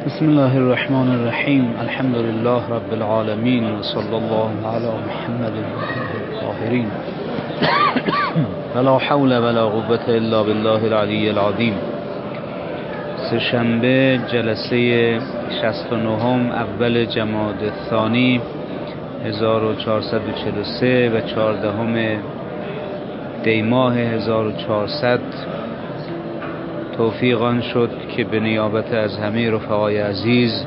بسم الله الرحمن الرحیم. الحمد لله رب العالمین و صلی الله علی محمد الطاهرین. ولا حول ولا قوة الا بالله العلی العظیم. سه‌شنبه جلسه 69 اول جمادی الثانی 1443 و 14 دی ماه 1400 توفیق آن شد که به نیابت از همه رفقای عزیز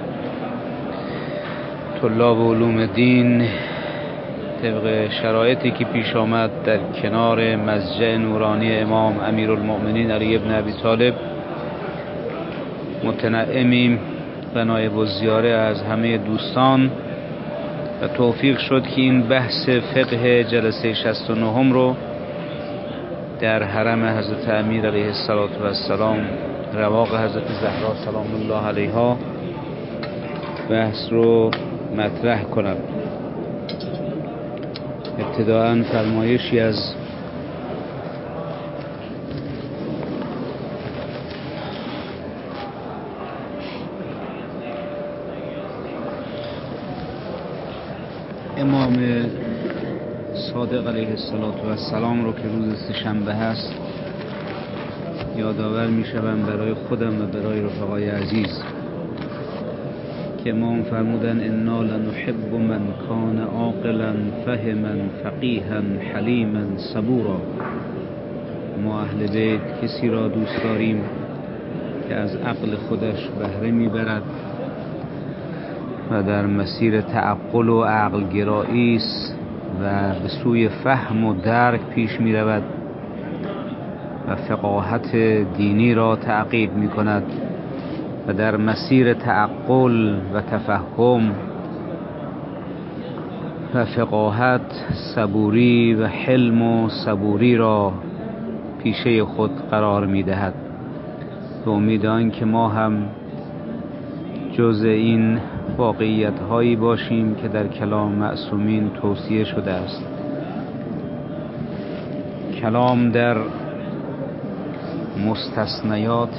طلاب علوم دین طبق شرایطی که پیش آمد در کنار مسجد نورانی امام امیرالمؤمنین علی ابن ابی طالب متنعمیم و نایب الزیاره از همه دوستان و توفیق شد که این بحث فقه جلسه 69 رو در حرم حضرت امیر علیه السلام رواق حضرت زهرا سلام الله علیها بحث رو مطرح کنم. ابتداءً فرمایشی از امام صادق علیه السلام رو که روز سه‌شنبه هست یادآور میشوم برای خودم و برای رفقای عزیز که امام فرمودن انا لنحب من کان عاقلا فهما فقیها حلیما صبورا. ما اهل بیت کسی را دوست داریم که از عقل خودش بهره میبرد و در مسیر تعقل و عقل گرایی است و به سوی فهم و درک پیش می رود و فقاهت دینی را تعقیب می کند و در مسیر تعقل و تفهم و فقاهت صبوری و حلم و صبوری را پیشه خود قرار می دهد. به امید آن که ما هم جز این واقعیت هایی باشیم که در کلام معصومین توصیه شده است. کلام در مستثنیات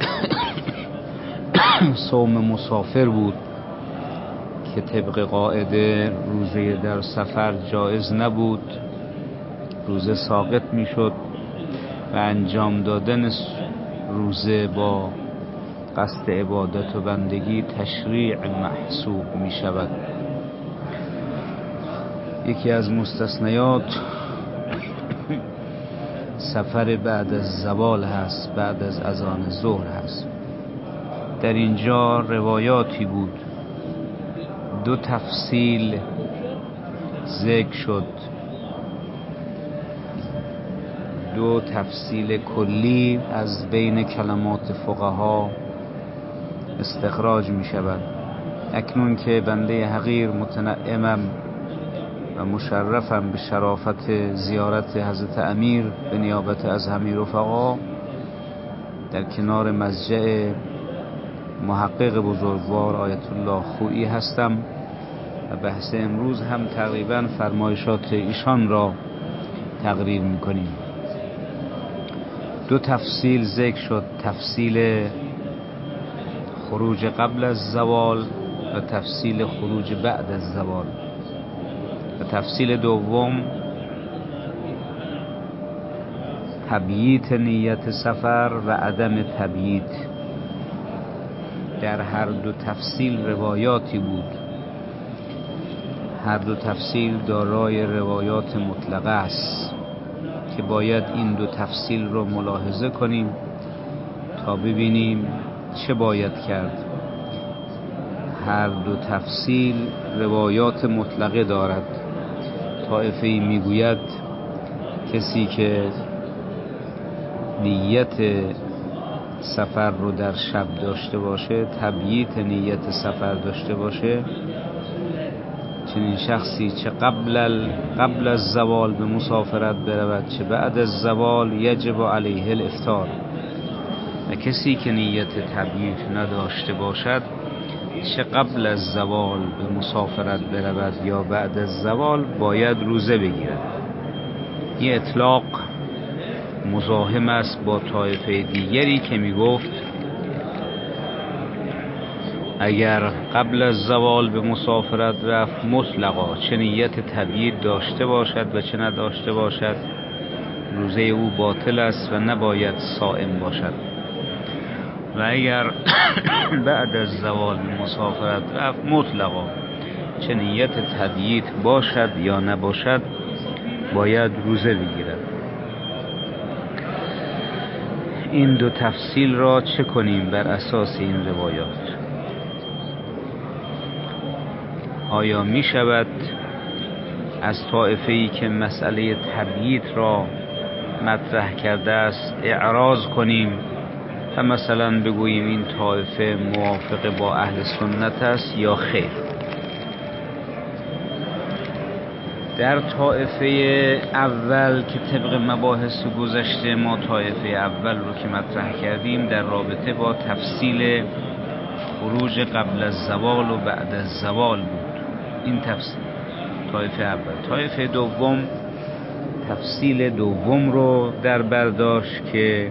صوم مسافر بود که طبق قاعده روزه در سفر جایز نبود، روزه ساقط می شد و انجام دادن روزه با قصد عبادت و بندگی تشریع محسوب می شود. یکی از مستثنیات سفر بعد از زوال هست، بعد از اذان ظهر هست. در اینجا روایاتی بود، دو تفصیل ذکر شد، دو تفصیل کلی از بین کلمات فقها استخراج می شود. اکنون که بنده حقیر متنعمم و مشرفم به شرافت زیارت حضرت امیر به نیابت از همه رفقا در کنار مسجد محقق بزرگوار آیت الله خویی هستم و بحث امروز هم تقریبا فرمایشات ایشان را تقریر می کنیم. دو تفصیل ذکر شد، تفصیل خروج قبل از زوال و تفصیل خروج بعد از زوال. و تفصیل دوم تبییت نیت سفر و عدم تبییت. در هر دو تفصیل روایاتی بود، هر دو تفصیل دارای روایات مطلقه است که باید این دو تفصیل رو ملاحظه کنیم تا ببینیم چه باید کرد. هر دو تفصیل روایات مطلقه دارد. طائفه‌ای میگوید کسی که نیت سفر رو در شب داشته باشه، تبییت نیت سفر داشته باشه، چنین شخصی چه قبل از زوال به مسافرت برود چه بعد از زوال یجب علیه الافطار. و کسی که نیت تبییت نداشته باشد چه قبل از زوال به مسافرت برود یا بعد از زوال باید روزه بگیرد. این اطلاق مزاحم است با طایفه دیگری که می گفت اگر قبل از زوال به مسافرت رفت مطلقا چه نیت تبیید داشته باشد و چه نداشته باشد روزه او باطل است و نباید صائم باشد. و اگر بعد از زوال به مسافرت رفت مطلقا چه نیت تبیید باشد یا نباشد باید روزه بگیرد. این دو تفصیل را چه کنیم بر اساس این روایات؟ آیا می شود از طایفه‌ای که مسئله تبیید را مطرح کرده است اعراض کنیم و مثلا بگوییم این طایفه موافق با اهل سنت است یا خیر؟ در طایفه اول که طبق مباحث گذشته ما طایفه اول رو که مطرح کردیم در رابطه با تفصیل خروج قبل از زوال و بعد از زوال بود. این طایفه اول. طایفه دوم تفصیل دوم رو در برداشت که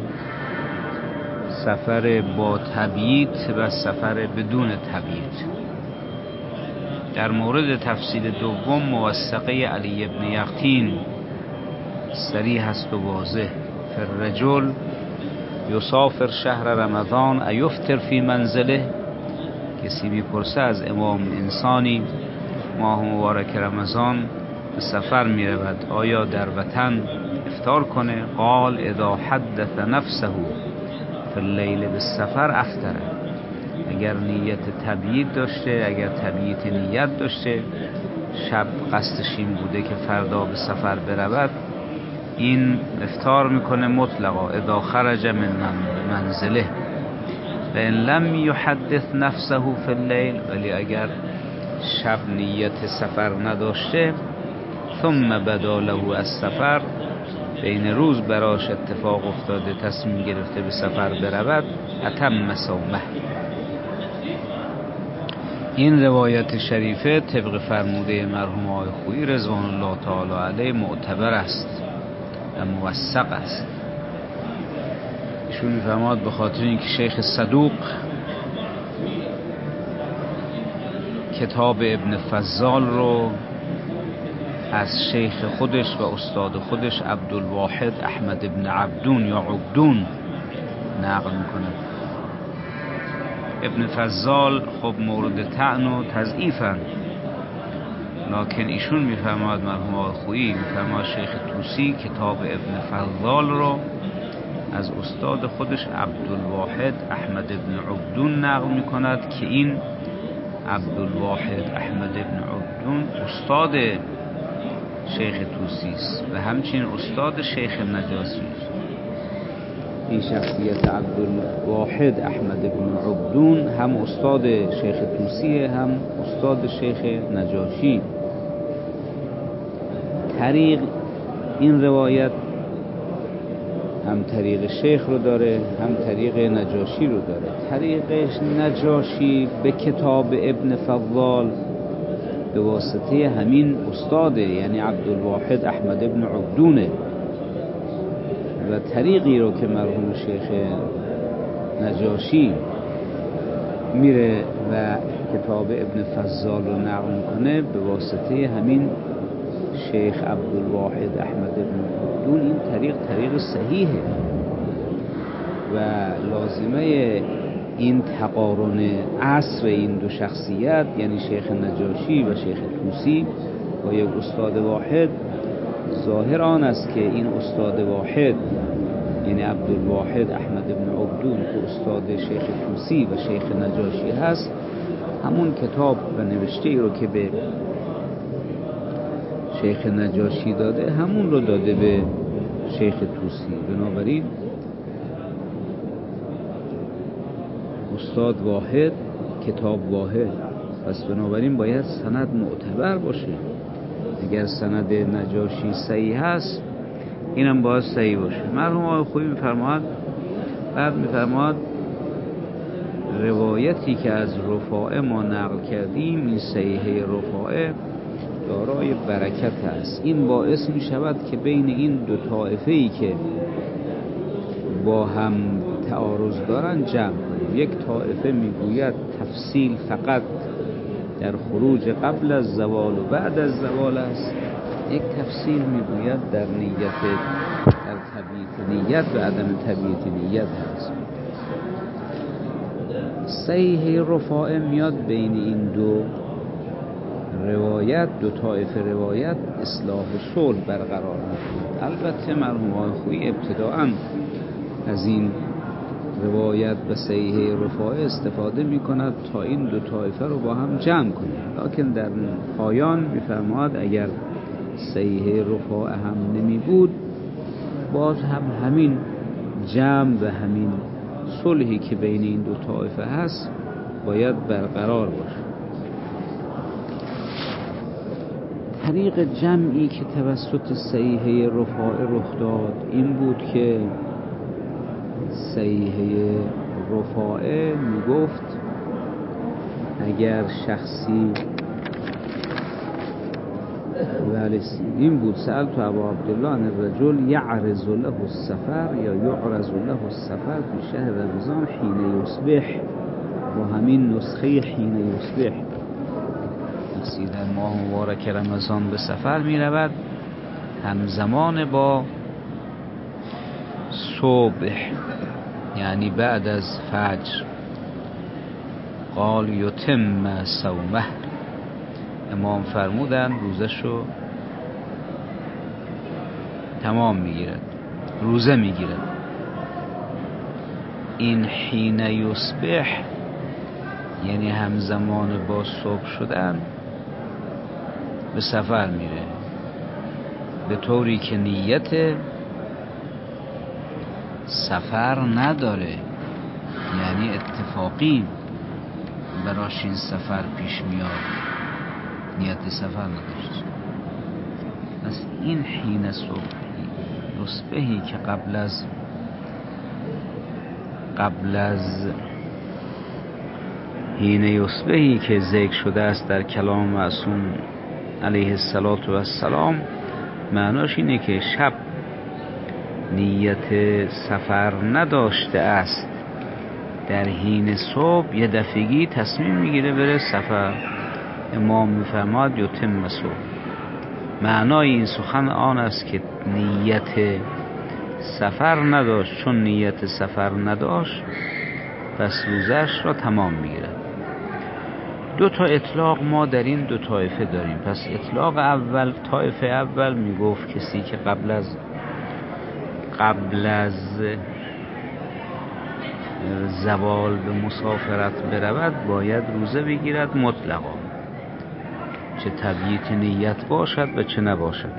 سفر با تبیید و سفر بدون تبیید. در مورد تفصیل دوم موثقه علی ابن یقطین صریح است و واضح. فالرجل یسافر شهر رمضان ایفطر فی منزله. کسی میپرسه از امام انسانی ماه مبارک رمضان به سفر میرود آیا در وطن افطار کنه؟ قال اذا حدث نفسه فی اللیل بالسفر افطر. اگر نیت تبیید داشته، اگر تبیید نیت داشته، شب قصدش این بوده که فردا به سفر برود، این افطار میکنه مطلقا اذا خرج من منزله. و ان لم یحدث نفسه فی اللیل، ولی اگر شب نیت سفر نداشته ثم بدا له السفر، بین روز براش اتفاق افتاده تصمیم گرفته به سفر برود، اتم صومه. این روایت شریفه طبق فرموده مرحوم آقای خویی رضوان الله تعالی علیه معتبر است و موثق است. ایشون می‌فرماد به خاطر اینکه شیخ صدوق کتاب ابن فضال رو از شیخ خودش و استاد خودش عبدالواحد احمد ابن عبدون یا عبدون نقل میکنه. ابن فضال خب مورد طعن و تضعیفن، لکن ایشون میفرماد مرحوم آقای خویی میفرماد شیخ طوسی کتاب ابن فضال رو از استاد خودش عبدالواحد احمد ابن عبدون نقل میکند که این عبدالواحد احمد ابن عبدون استاد شیخ طوسی است و همچنین استاد شیخ نجاشی است. این شخصیت عبدالواحد احمد ابن عبدون هم استاد شیخ طوسیه هم استاد شیخ نجاشی. طریق این روایت هم طریق شیخ رو داره هم طریق نجاشی رو داره. طریقش نجاشی به کتاب ابن فضال به واسطه همین استاده، یعنی عبدالواحد احمد ابن عبدونه، و طریقی رو که مرحوم شیخ نجاشی میره و کتاب ابن فضال رو نقل میکنه به واسطه همین شیخ عبدالواحد احمد ابن عبدون. این طریق صحیحه و لازمه این تقارن عصر این دو شخصیت یعنی شیخ نجاشی و شیخ طوسی با یک استاد واحد ظاهر آن است که این استاد واحد یعنی عبدالواحد احمد ابن عبدون که استاد شیخ طوسی و شیخ نجاشی هست همون کتاب و نوشته ای رو که به شیخ نجاشی داده همون رو داده به شیخ طوسی. بنابراین استاد واحد کتاب واحد، پس بنابراین باید سند معتبر باشه. اگر سند نجاشی صحیح هست اینم باید صحیح باشه. مرحوم آقای خویی میفرماد بعد میفرماد روایتی که از رفاعه ما نقل کردیم این صحیحه رفاعه دارای برکت است. این باعث می شود که بین این دو طایفه‌ای که با هم تعارض دارن جمع کنیم. یک طایفه میگوید تفصیل فقط در خروج قبل از زوال و بعد از زوال است، یک تفصیل میگوید در تبییت نیت و عدم تبییت نیت هست. صحیح رفاعه میاد بین این دو روایت، دو طایفه روایت اصلاح و صلح برقرار می‌کنه. البته مرحوم آقای خویی ابتداءً از این روایت و صحیح رفاعه استفاده می‌کند تا این دو طایفه رو با هم جمع کنه، لکن در پایان می‌فرماید اگر صحیح رفاعه هم نمی بود باز هم همین جمع و همین صلحی که بین این دو طایفه هست باید برقرار باشه. طریق جمعی که توسط صحیح رفاعه رخ داد این بود که صحیح رفاعه میگفت اگر شخصی این بود سألت ابا عبدالله عن الرجل یعرض له السفر یا یعرض له السفر فی شهر رمضان حین یصبح، با همین نسخه حین یصبح، کسی در ماه مبارک رمضان به سفر می رود همزمان با صبح یعنی بعد از فجر، قال یتم صومه، امام فرمودن روزشو تمام میگیرد، روزه میگیرد. این حین یصبح یعنی همزمان با صبح شدن به سفر میره، به طوری که نیت سفر نداره، یعنی اتفاقی براش این سفر پیش میاد، نیت سفر نداشت. پس این حین یصبحی که قبل از حین یصبحی که ذکر شده است در کلام معصوم علیه السلام، معناش اینه که شب نیت سفر نداشته است، در حین صبح یه دفعگی تصمیم میگیره بره سفر. امام میفرماد یتم صوم. معنای این سخن آن است که نیت سفر نداشت، چون نیت سفر نداشت پس روزش را تمام میگیرد. دو تا اطلاق ما در این دو طایفه داریم. پس اطلاق اول، طایفه اول میگفت کسی که قبل از زوال به مسافرت برود باید روزه بگیرد مطلقا، چه تبییت نیت باشد و چه نباشد.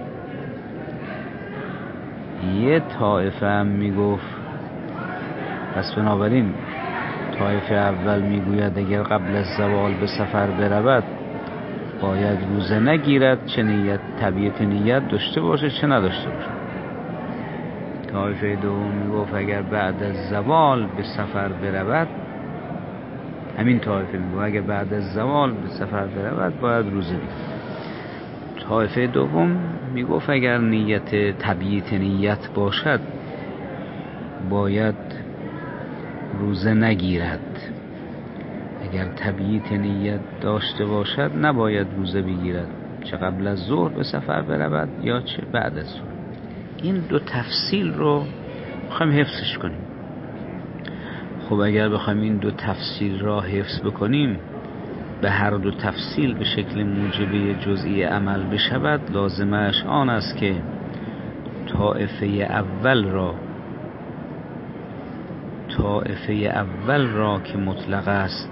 یه طایفه هم میگفت، پس بنابراین طایفه اول میگوید اگر قبل از زوال به سفر برود باید روزه نگیرد، چه نیت تبییت نیت داشته باشه چه نداشته باشه. طایفه دوم میگفت اگر بعد از زوال به سفر برود، همین طایفه میگفت اگر بعد از زوال به سفر برود باید روزه بگیرد. طایفه دوم میگفت اگر نیت تبییت نیت باشد باید روزه نگیرد، اگر تبییت نیت داشته باشد نباید روزه بگیرد، چه قبل از ظهر به سفر برود یا چه بعد از ظهر. این دو تفصیل رو بخوایم حفظش کنیم. خب اگر بخوایم این دو تفصیل را حفظ بکنیم، به هر دو تفصیل به شکل موجبه جزئی عمل بشود، لازمش آن است که طایفه اول را که مطلق است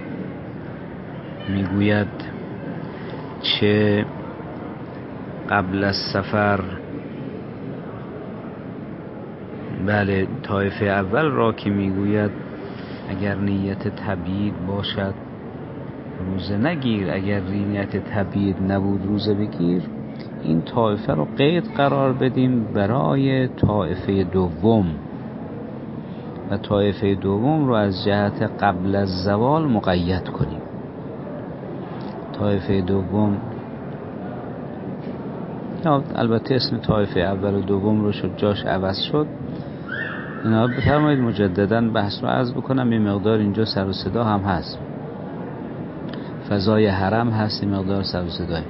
میگوید چه قبل از سفر، بله طایفه اول را که میگوید اگر نیت تبیید باشد روزه نگیر، اگر نیت تبیید نبود روزه بگیر، این طایفه رو قید قرار بدیم برای طایفه دوم و طایفه دوم رو از جهت قبل از زوال مقید کنیم. طایفه دوم، البته اسم طایفه اول و دوم رو شد جاش عوض شد، اینا بفرمایید مجددا بحث رو عرض بکنم. یه مقدار اینجا سر و صدا هم هست، فضای حرم هست، یه مقدار سر و صدای.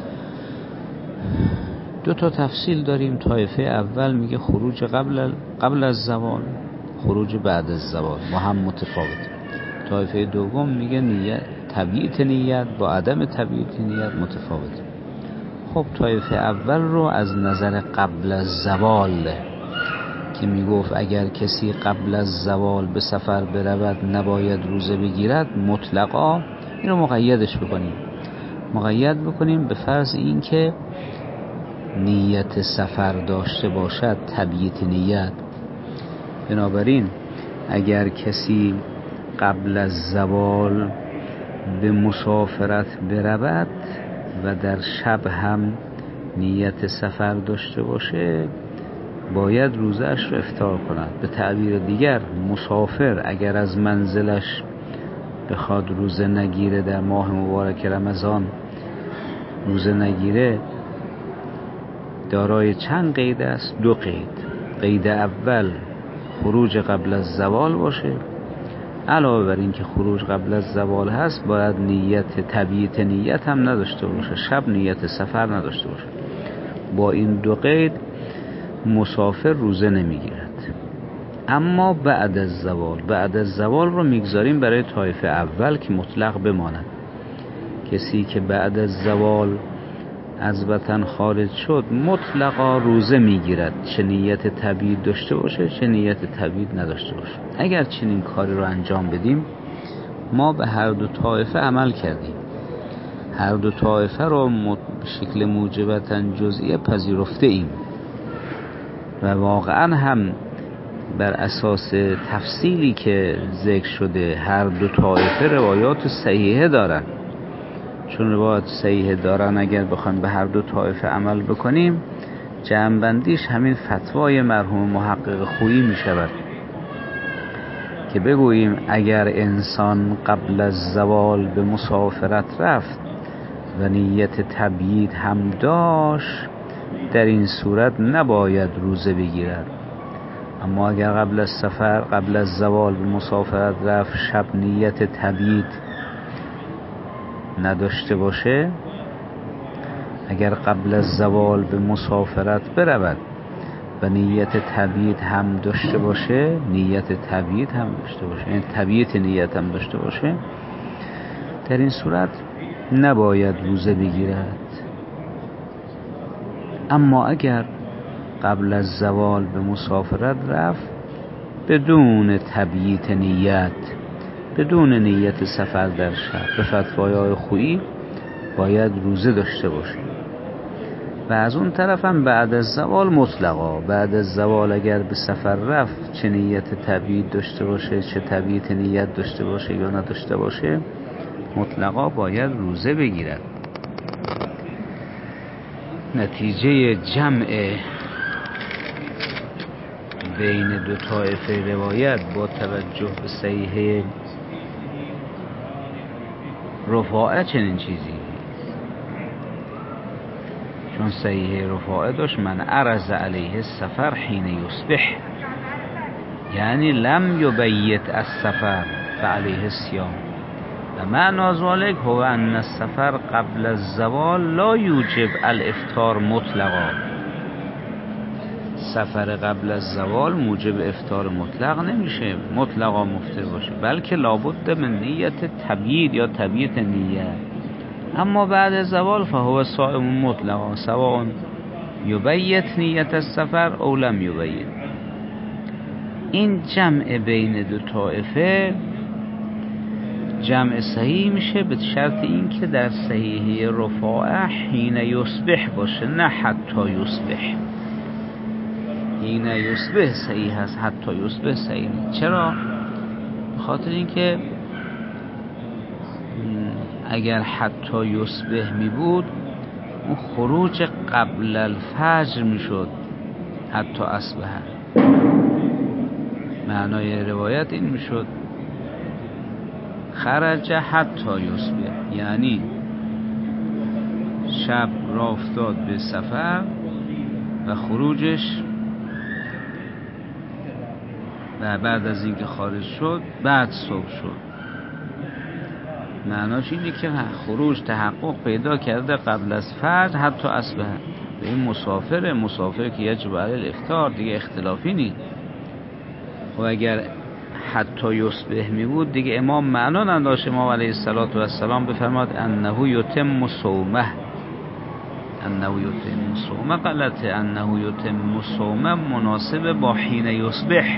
دو تا تفصیل داریم. طایفه اول میگه خروج قبل از زوال، خروج بعد از زوال با هم متفاوت. طایفه دوم میگه نیت، تبییت نیت با عدم تبییت نیت متفاوت. خب طایفه اول رو از نظر قبل از زوال که میگفت اگر کسی قبل از زوال به سفر برود نباید روزه بگیرد، مطلقا این رو مقیدش بکنیم. مقید بکنیم به فرض این که نیت سفر داشته باشد، تبییت نیت. بنابراین اگر کسی قبل از زوال به مسافرت برود و در شب هم نیت سفر داشته باشه، باید روزه‌اش رو افطار کند. به تعبیر دیگر مسافر اگر از منزلش بخواد روزه نگیره، در ماه مبارک رمضان روزه نگیره، دارای چند قید است؟ دو قید. قید اول خروج قبل از زوال باشه. علاوه بر این که خروج قبل از زوال هست، باید نیت تبییت نیت هم نداشته باشه، شب نیت سفر نداشته باشه. با این دو قید مسافر روزه نمیگیرد. اما بعد از زوال رو میگذاریم برای طایفه اول که مطلق بماند. کسی که بعد از زوال از وطن خارج شد مطلقا روزه میگیرد، چه نیت تبیید داشته باشه چه نیت تبیید نداشته باشه. اگر چنین کاری رو انجام بدیم، ما به هر دو طایفه عمل کردیم. هر دو طایفه رو به شکل موجبتا جزئیه پذیرفته ایم و واقعا هم بر اساس تفصیلی که ذکر شده هر دو طایفه روایات صحیحه دارن. چون روایات صحیحه دارن، اگر بخوایم به هر دو طایفه عمل بکنیم، جمع‌بندیش همین فتوای مرحوم محقق خویی می شود که بگوییم اگر انسان قبل از زوال به مسافرت رفت و نیت تبیید هم داشت، در این صورت نباید روزه بگیرد. اما اگر قبل از زوال به مسافرت رفت، شب نیت تبیید نداشته باشه، اگر قبل از زوال به مسافرت برود و نیت تبیید هم داشته باشه، یعنی تبییت نیت هم داشته باشه، در این صورت نباید روزه بگیرد. اما اگر قبل از زوال به مسافرت رفت بدون تبییت نیت، بدون نیت سفر در شب، به فتوای خویی باید روزه داشته باشه. و از اون طرف هم بعد از زوال مطلقا، بعد از زوال اگر به سفر رفت، چه نیت تبیید داشته باشه چه تبییت نیت داشته باشه یا نداشته باشه، مطلقا باید روزه بگیرد. نتیجه جمع بین دو طایفه روایت با توجه به صحیحه رفاعه چنین چیزی، چون صحیحه رفاعه داشت من عرض علیه السفر حین یصبح، یعنی لم یبیت از سفر فعلیه الصیام و معنی ذلک هو ان السفر قبل الزوال لا یوجب الافطار مطلقا. سفر قبل از زوال موجب افطار مطلق نمیشه، مطلقا مفطر باشه، بلکه لابد من نیت تبیید یا تبییت نیت. اما بعد از زوال فهو صائم مطلقا سواء یبیت نیت السفر او لم یبیت. این جمع بین دو طایفه جمع صحیح میشه به شرط این که در صحیحه رفاعه حین یصبح باشه، نه حتی یصبح. حین یصبح صحیح هست، حتی یصبح صحیح نیست. چرا؟ خاطر این که اگر حتی یصبح می بود اون خروج قبل الفجر می شد، حتی اصبح. معنای روایت این می شد خرج حتی یصبح، یعنی شب راه افتاد به سفر و خروجش و بعد از اینکه خارج شد بعد صبح شد. معناش اینه که خروج تحقق پیدا کرده قبل از فجر حتی اصبح. به این مسافر که یجب علیه الافطار دیگه اختلافی نیست. خب اگر حتی یصبح می بود دیگه امام معنا نداشت. امام علیه السلام بفرماد انه یتم صومه. غلطه. انه یتم صومه مناسب با حین یصبح،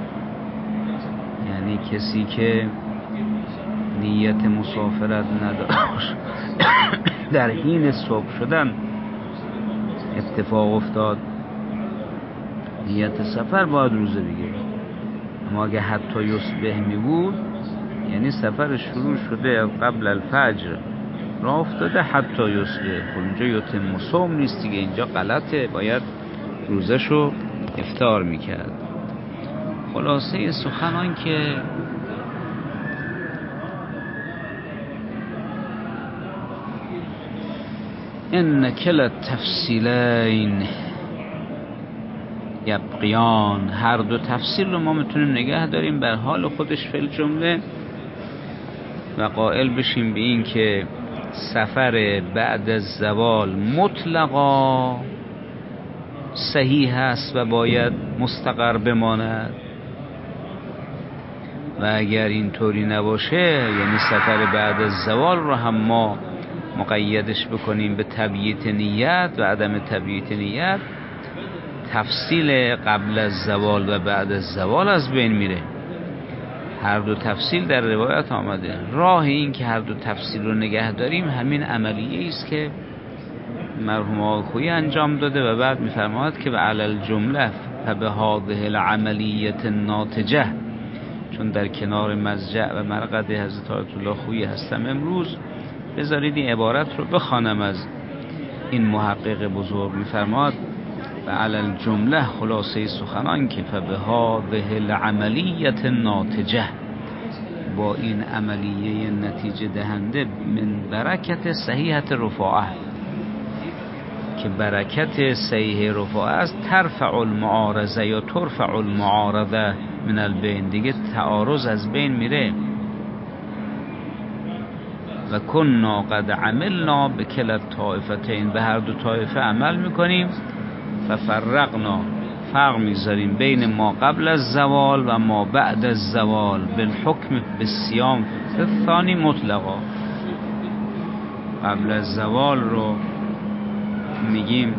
یعنی کسی که نیت مسافرت نداشت در حین صبح شدن اتفاق افتاد نیت سفر باید روزه بگیره. اما اگه حتی یصبح می بود یعنی سفر شروع شده قبل الفجر راه افتاده حتی یصبح، اونجا یتم صوم نیست دیگه، اینجا غلطه، باید روزشو افطار میکرد. خلاصه سخن آن که ان کلا التفصیلین یبقیان، هر دو تفصیل رو ما میتونیم نگه داریم بر حال خودش فی الجمله و قائل بشیم به این که سفر بعد از زوال مطلقا صحیح است و باید مستقر بماند، و اگر این طوری نباشه یعنی سفر بعد از زوال رو هم ما مقیدش بکنیم به تبییت نیت و عدم تبییت نیت، تفصیل قبل از زوال و بعد از زوال از بین میره. هر دو تفصیل در روایت آمده. راه این که هر دو تفصیل رو نگه داریم همین عملیه است که مرحوم آقای خویی انجام داده و بعد میفرماید که به علل جمله فبه هذه العملیه الناتجه، چون در کنار مضجع و مرقد حضرت آیت الله خویی هستم امروز، بذارید این عبارت رو بخوانم از این محقق بزرگ. میفرماد و علل جمله خلاصه سخنان که فبه هذه العملیه الناتجه، با این عملیه نتیجه دهنده من برکت صحیحت رفاعه، که برکت صحیح رفاعه است، ترفع المعارضه یا ترفع المعارضه من البین، دیگه تعارض از بین میره. و کننا قد عملنا به کلا الطائفتین، به هر دو طایفه عمل میکنیم. ففرقنا، فرق میذاریم بین ما قبل از زوال و ما بعد از زوال، بالحکم بالصیام الثانی مطلقا. قبل از زوال رو میگیم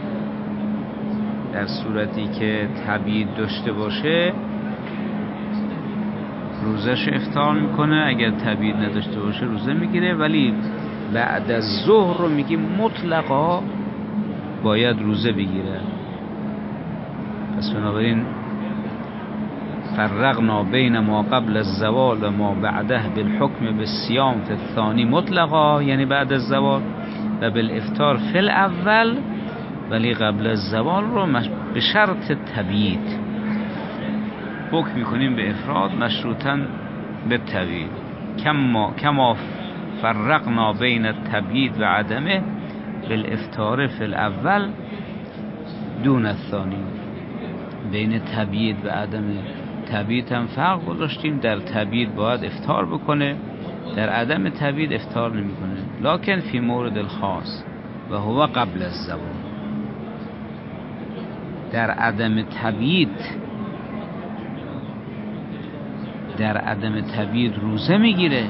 در صورتی که تبیید داشته باشه روزش افطار میکنه، اگر تبیید نداشته باشه روزه میگیره، ولی بعد از ظهر رو میگیم مطلقا باید روزه بگیره. پس بنابراین فرقنا بین ما قبل الزوال و ما بعده بالحکم بالصیام فی الثانی مطلقا، یعنی بعد از زوال، و بالافطار فی الاول، ولی قبل از زوال رو به شرط تبیید حکم میکنیم به افراد مشروطاً به تبیید. کما فرقنا بین التبیید و عدمه بالافطار فی الاول دون الثانی، بین تبیید و عدم تبیید هم فرق گذاشتیم. در تبیید باید افطار بکنه، در عدم تبیید افطار نمیکنه، لکن فی مورد الخاص و هو قبل الزوال. در عدم تبیید روزه میگیره.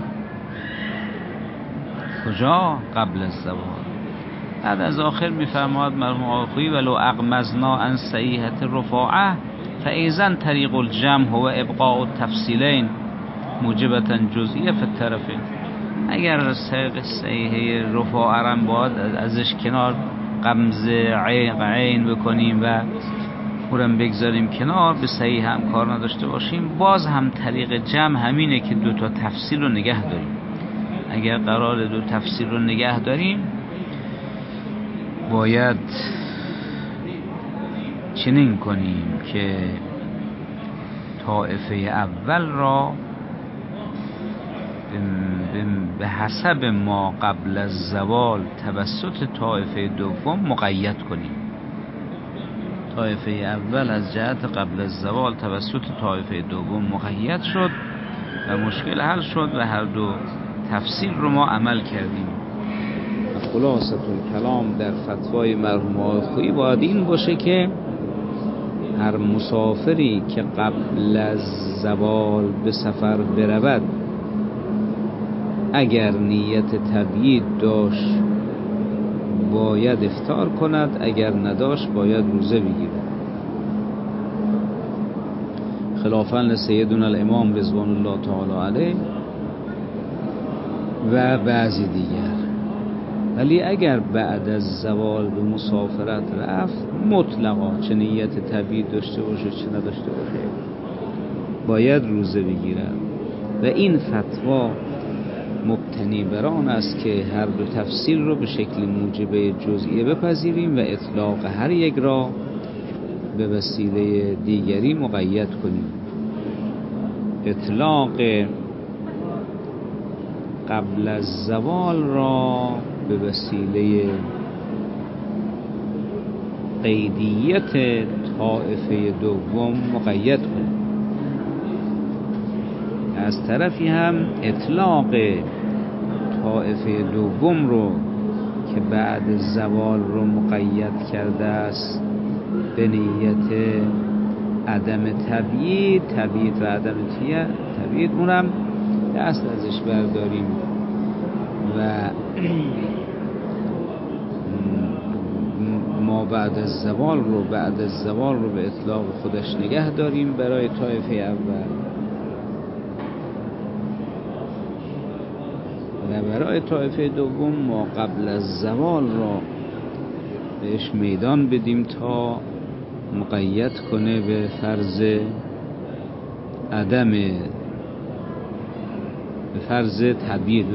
کجا؟ قبل الزوال. بعد از آخر میفرماد مرحوم آقای خویی ولو اغمزنا عن صحیحت رفاعه فایزن طریق الجمع هو ابقاء التفصیلین موجبتا جزئیه فی الطرفین. اگر صحیح رفاعه را باید ازش کنار غمز عین بکنیم و اونم بگذاریم کنار، به صحیح هم کار نداشته باشیم، باز هم طریق جمع همینه که دو تا تفصیل رو نگه داریم. اگر قرار دو تفصیل رو نگه داریم باید چنین کنیم که طائفه اول را به حسب ما قبل از زوال توسط طائفه دوم مقید کنیم. طایفه اول از جهت قبل از زوال توسط طایفه دوم مقید شد و مشکل حل شد و هر دو تفسیر رو ما عمل کردیم. خلاصه الکلام در فتوای مرحوم آقای خویی باید این باشه که هر مسافری که قبل از زوال به سفر برود اگر نیت تبیید داشت باید افطار کند، اگر نداشت باید روزه بگیرد، خلافاً لسیدنا الامام رضوان الله تعالی علیه و بعضی دیگر. ولی اگر بعد از زوال به مسافرت رفت مطلقا چه نیت تبیید داشته باشه چه نداشته باشه باید روزه بگیرد. و این فتوا مبتنی بر آن است که هر دو تفسیر رو به شکل موجبه جزئیه بپذیریم و اطلاق هر یک را به وسیله دیگری مقید کنیم. اطلاق قبل از زوال را به وسیله قیدیت طائفه دوم مقید کنیم. از طرفی هم اطلاق طائفه دوم رو که بعد زوال رو مقید کرده است به نیت عدم تبیید و عدم تبیید اونم دست ازش برداریم و ما بعد از زوال رو به اطلاق خودش نگه داریم برای طایفه اول و برای طایفه دوم ما قبل از زوال را بهش میدان بدیم تا مقید کنه به فرض تبیید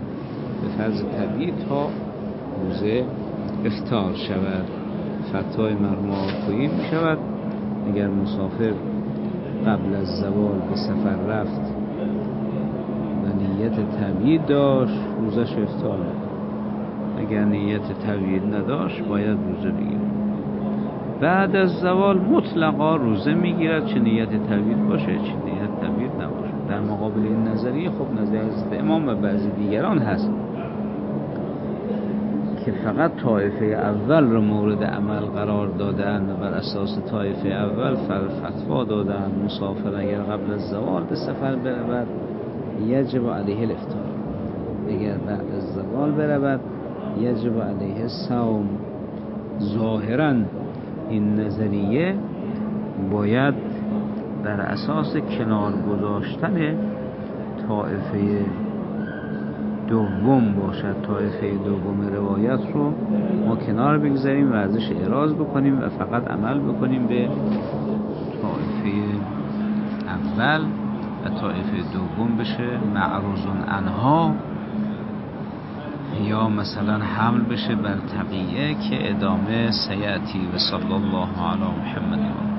تا روزه افطار شود. فتوای مرحوم آقای خویی می شود اگر مسافر قبل از زوال به سفر رفت و نیت تبیید داشت روزش افطار، اگر نیت تبیید نداشت باید روزه بگیرد. بعد از زوال مطلقا روزه میگیرد چه نیت تبیید باشه چه نیت تبیید نباشه. در مقابل این نظریه خب نظر حضرت امام و بعضی دیگران هست که فقط طایفه اول رو مورد عمل قرار دادن و بر اساس طایفه اول فتوا دادن مسافر اگر قبل از زوال به سفر برود یجب علیه الافطار، اگر بعد از زوال برود یجب علیه الصوم. ظاهراً این نظریه باید بر اساس کنار گذاشتن طایفه دوم باشد. طایفه دوم روایت رو ما کنار بگذاریم و ازش اعراض بکنیم و فقط عمل بکنیم به طایفه اول و طایفه دوم بشه معروض عنها یا مثلا حمل بشه بر تقیه که ادامه سیاتی. و صلی الله علی محمد.